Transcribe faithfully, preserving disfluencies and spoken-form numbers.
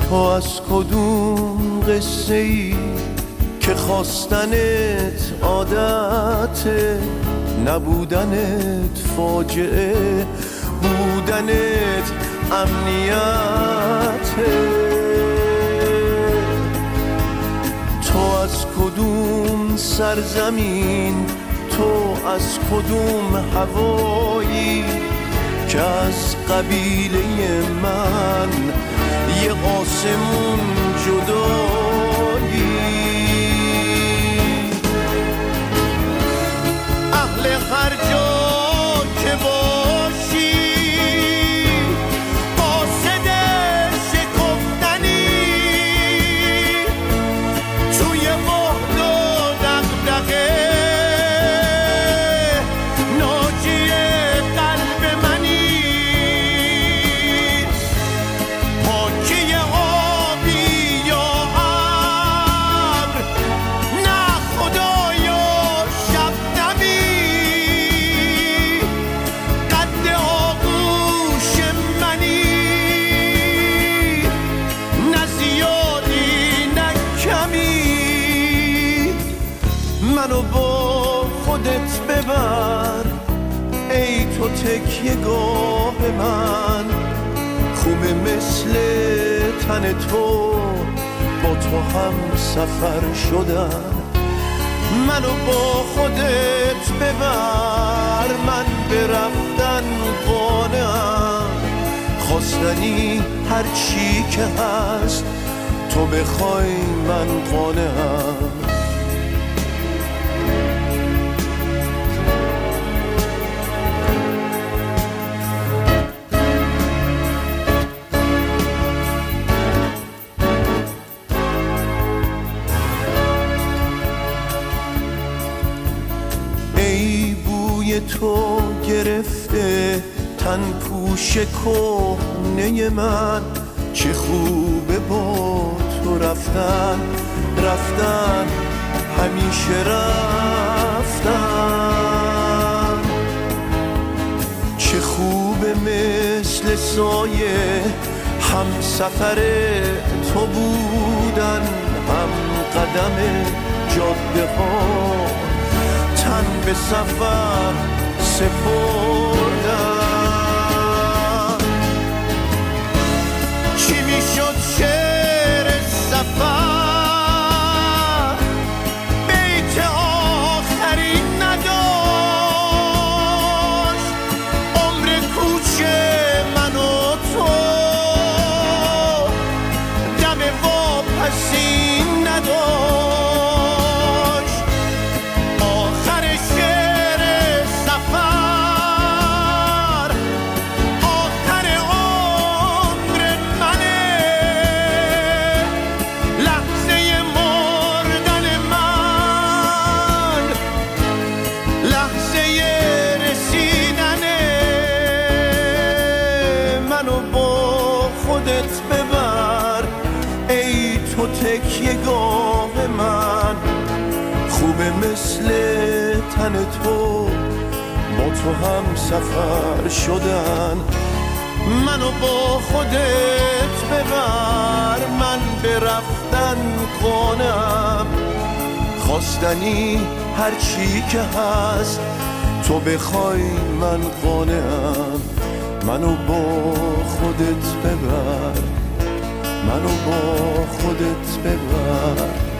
تو از کدوم قصه ای که خواستنت عادته، نبودنت فاجعه، بودنت امنیته. تو از کدوم سرزمین، تو از کدوم هوایی که از قبیله من یه قاسمون جدایی. اهل هر جا که باشی قاصد شکفتنی، توی بحد و دغدغه ناجی قلب منی. پاکی آبی یا ابر، نه خدایا شبنمی. قد آغوش منی، نه زیادی نه کمی. منو با خودت ببر ای تو تکیه گاه من، خوبه مثل تن تو با تو هم سفر شدن. منو با خودت ببر، من به رفتن قانعم، خواستنی هر چی که هست تو بخوای من قانعم. ای بوی تو گرفته تن پوش کهنه من، چه خوبه با تو رفتن، رفتن همیشه رفتن. چه خوبه مثل سایه هم سفر تو بودن، هم قدم جاده ها تن به سفر سپردن. چی میشد شعر سفر، بیت آخری نداشت. عمر کوچ من و تو دم واپسی نداشت. آخر شعر سفر، آخر عمر منه. لحظه مردن من، لحظه رسیدنه. منو با خودت ببر ای تو تکیه گاه من، خوبه مثل تن تو با تو هم سفر شدن. منو با خودت ببر، من به رفتن قانعم، خواستنی هر چی که هست تو بخوای من قانعم. منو با خودت ببر، منو با خودت ببر.